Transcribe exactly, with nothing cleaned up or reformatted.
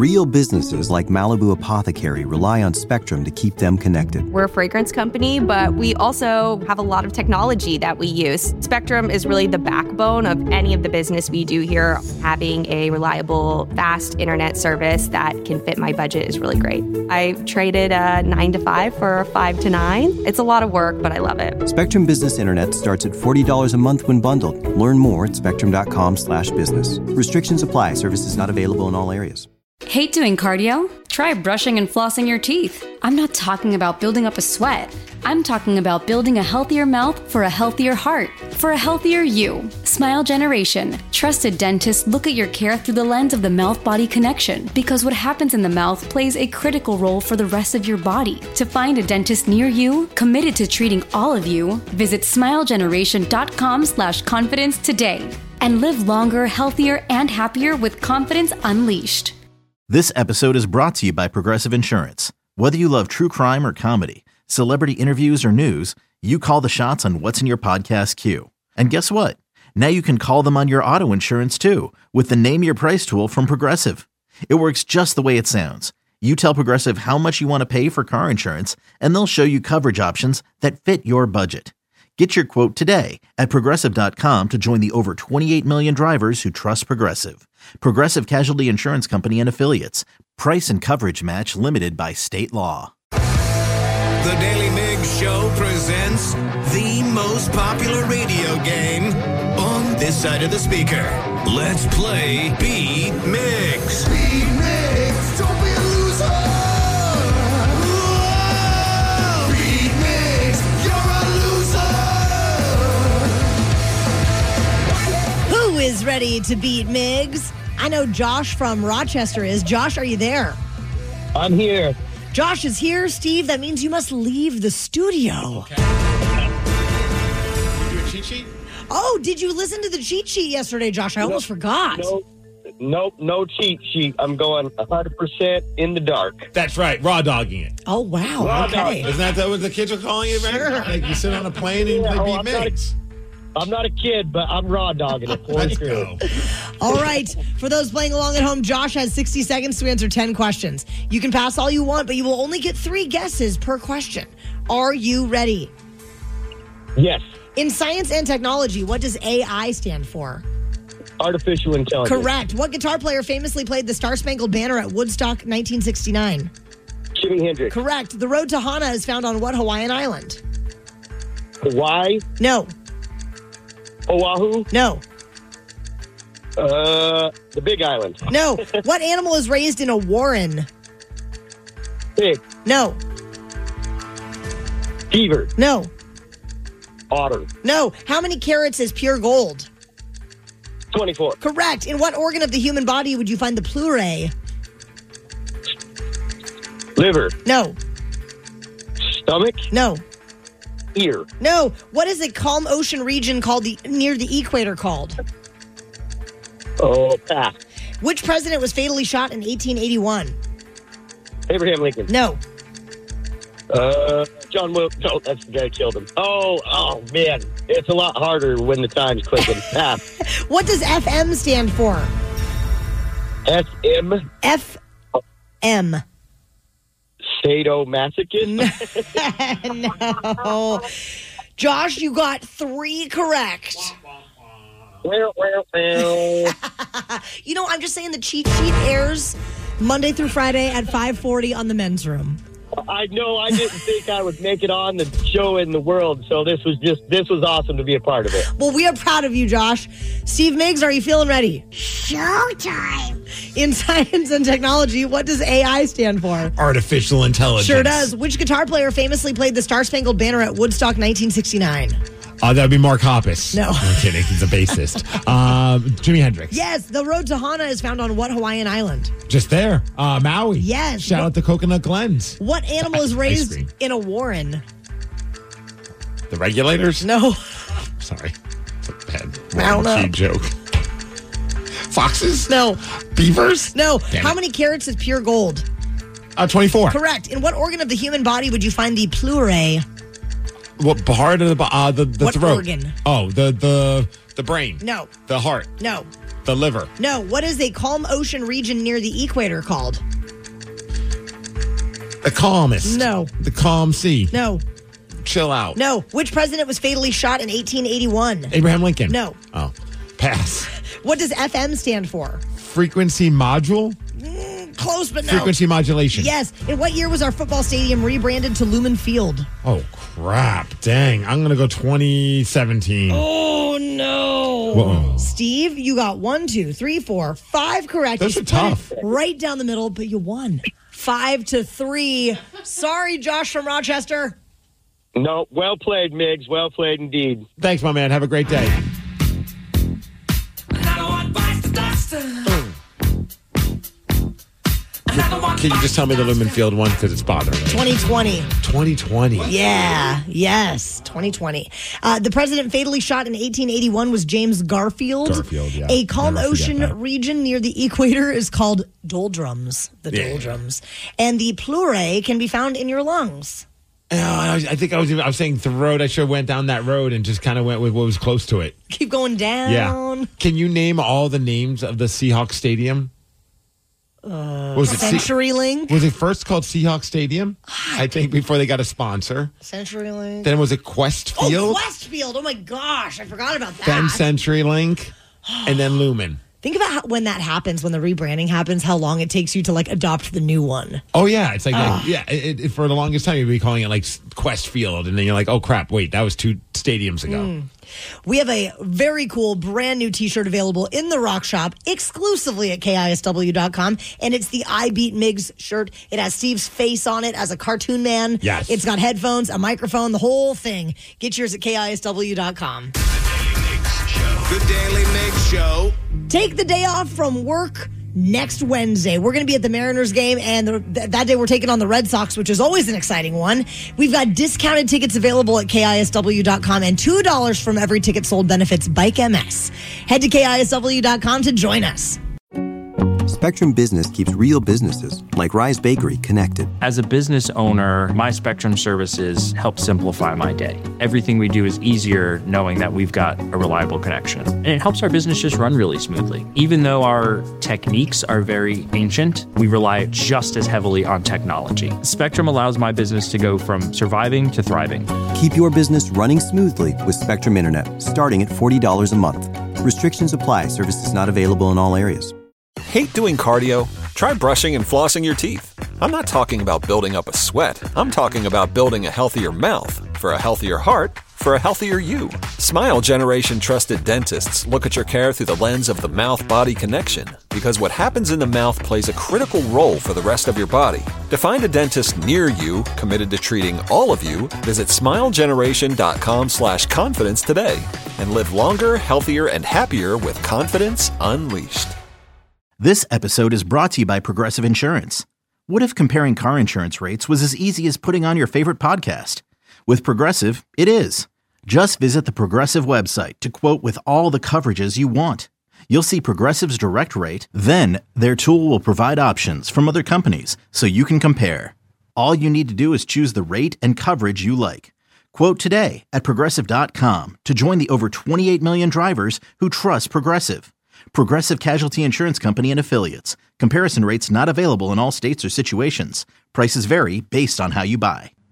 Real businesses like Malibu Apothecary rely on Spectrum to keep them connected. We're a fragrance company, but we also have a lot of technology that we use. Spectrum is really the backbone of any of the business we do here. Having a reliable, fast internet service that can fit my budget is really great. I traded a nine to five for a five to nine. It's a lot of work, but I love it. Spectrum Business Internet starts at forty dollars a month when bundled. Learn more at spectrum.com slash business. Restrictions apply. Services not available in all areas. Hate doing cardio? Try brushing and flossing your teeth. I'm not talking about building up a sweat. I'm talking about building a healthier mouth for a healthier heart, for a healthier you. Smile Generation. Trusted dentists look at your care through the lens of the mouth-body connection, because what happens in the mouth plays a critical role for the rest of your body. To find a dentist near you, committed to treating all of you, visit smilegeneration.com slash confidence today. And live longer, healthier, and happier with confidence unleashed. This episode is brought to you by Progressive Insurance. Whether you love true crime or comedy, celebrity interviews or news, you call the shots on what's in your podcast queue. And guess what? Now you can call them on your auto insurance too, with the Name Your Price tool from Progressive. It works just the way it sounds. You tell Progressive how much you want to pay for car insurance, and they'll show you coverage options that fit your budget. Get your quote today at Progressive dot com to join the over twenty-eight million drivers who trust Progressive. Progressive Casualty Insurance Company and Affiliates. Price and coverage match limited by state law. The Daily Migs Show presents the most popular radio game on this side of the speaker. Let's play Beat Migs. Beat Migs, don't be a loser. Who is ready to beat Migs? I know Josh from Rochester is. Josh, are you there? I'm here. Josh is here. Steve, that means you must leave the studio. Okay. You do a cheat sheet? Oh, did you listen to the cheat sheet yesterday, Josh? I No, almost forgot. No, nope, no cheat sheet. I'm going one hundred percent in the dark. That's right, raw dogging it. Oh, wow. Raw Okay. Isn't that, that what the kids are calling it, man? Sure. Like you sit on a plane and Yeah, play oh, Beat I'm not a- Migs. I'm not a kid, but I'm raw dogging it. Let's go. All right. For those playing along at home, Josh has sixty seconds to answer ten questions. You can pass all you want, but you will only get three guesses per question. Are you ready? Yes. In science and technology, what does A I stand for? Artificial intelligence. Correct. What guitar player famously played the Star Spangled Banner at Woodstock nineteen sixty-nine? Jimi Hendrix. Correct. The road to Hana is found on what Hawaiian island? Hawaii. No. Oahu. No. Uh, the Big Island. No. What animal is raised in a warren? Pig. No. Beaver. No. Otter. No. How many carats is pure gold? twenty-four. Correct. In what organ of the human body would you find the pleurae? Liver. No. Stomach. No. Ear. No. What is a calm ocean region called the near the equator called? Oh, pass. Which president was fatally shot in eighteen eighty-one? Abraham Lincoln. No. Uh, John Will. No, that's the guy who killed him. Oh, oh, man. It's a lot harder when the time's clicking. Pass. What does F M stand for? S M. F M. Sadomasochist? No. Josh, you got three correct. Well, well, well. You know, I'm just saying the cheat sheet airs Monday through Friday at five forty on the men's room. I know I didn't think I would make it on the show in the world, so this was just, this was awesome to be a part of it. Well, we are proud of you, Josh. Steve Miggs, are you feeling ready? Showtime. In science and technology, what does A I stand for? Artificial intelligence. Sure does. Which guitar player famously played the Star Spangled Banner at Woodstock nineteen sixty-nine? Uh, that would be Mark Hoppus. No. I'm kidding. He's a bassist. um, Jimi Hendrix. Yes. The road to Hana is found on what Hawaiian island? Just there. Uh, Maui. Yes. Shout out to Coconut Glens. What animal is Ice raised cream. in a warren? The regulators? No. Sorry. It's a bad I don't know. cheap joke. Foxes? No. Beavers? No. Damn How it. many carats is pure gold? Uh, twenty-four. Correct. In what organ of the human body would you find the pleurae? What part of the bo- uh, the, the What throat? organ? Oh, the the the brain. No. The heart. No. The liver. No. What is a calm ocean region near the equator called? The calmest. No. The calm sea. No. Chill out. No. Which president was fatally shot in eighteen eighty-one? Abraham Lincoln. No. Oh. Pass. What does F M stand for? Frequency module? Mm, close, but no. Frequency modulation. Yes. In what year was our football stadium rebranded to Lumen Field? Oh, crap. Dang. I'm going to go twenty seventeen. Oh, no. Whoa. Steve, you got one, two, three, four, five correct. Those You are split tough. it right down the middle, but you won. Five to three. Sorry, Josh from Rochester. No, well played, Migs. Well played indeed. Thanks, my man. Have a great day. Can you just tell me the Lumen Field one because it's bothering me? twenty twenty. twenty twenty. Yeah, yes, twenty twenty. Uh, the president fatally shot in eighteen eighty-one was James Garfield. Garfield, yeah. A calm Never forget ocean that. region near the equator is called doldrums, the Yeah. doldrums. And the pleurae can be found in your lungs. Oh, I, was, I think I was I was saying throat. I should have went down that road and just kind of went with what was close to it. Keep going down. Yeah. Can you name all the names of the Seahawks Stadium? Uh, was it Se- CenturyLink. Was it first called Seahawks Stadium? I think before they got a sponsor. CenturyLink. Then was it Quest Field? Oh, Westfield. Oh, my gosh. I forgot about that. Then CenturyLink. And then Lumen. Think about how, when that happens, when the rebranding happens, how long it takes you to, like, adopt the new one. Oh, yeah. It's like, Ah. like yeah, it, it, for the longest time, you'd be calling it like Quest Field. And then you're like, oh, crap, wait, that was two stadiums ago. Mm. We have a very cool brand new t-shirt available in the Rock Shop exclusively at K I S W dot com. And it's the I Beat Migs shirt. It has Steve's face on it as a cartoon man. Yes. It's got headphones, a microphone, the whole thing. Get yours at K I S W dot com. The Daily Mix Show. Take the day off from work next Wednesday. We're going to be at the Mariners game, and the, th- that day we're taking on the Red Sox, which is always an exciting one. We've got discounted tickets available at K I S W dot com, and two dollars from every ticket sold benefits Bike M S. Head to K I S W dot com to join us. Spectrum Business keeps real businesses, like Rise Bakery, connected. As a business owner, my Spectrum services help simplify my day. Everything we do is easier knowing that we've got a reliable connection. And it helps our business just run really smoothly. Even though our techniques are very ancient, we rely just as heavily on technology. Spectrum allows my business to go from surviving to thriving. Keep your business running smoothly with Spectrum Internet, starting at forty dollars a month. Restrictions apply. Services not available in all areas. Hate doing cardio? Try brushing and flossing your teeth. I'm not talking about building up a sweat. I'm talking about building a healthier mouth for a healthier heart for a healthier you. Smile Generation trusted dentists look at your care through the lens of the mouth-body connection, because what happens in the mouth plays a critical role for the rest of your body. To find a dentist near you committed to treating all of you, visit smilegeneration.com slash confidence today and live longer, healthier, and happier with confidence unleashed. This episode is brought to you by Progressive Insurance. What if comparing car insurance rates was as easy as putting on your favorite podcast? With Progressive, it is. Just visit the Progressive website to quote with all the coverages you want. You'll see Progressive's direct rate, then their tool will provide options from other companies so you can compare. All you need to do is choose the rate and coverage you like. Quote today at Progressive dot com to join the over twenty-eight million drivers who trust Progressive. Progressive Casualty Insurance Company and Affiliates. Comparison rates not available in all states or situations. Prices vary based on how you buy.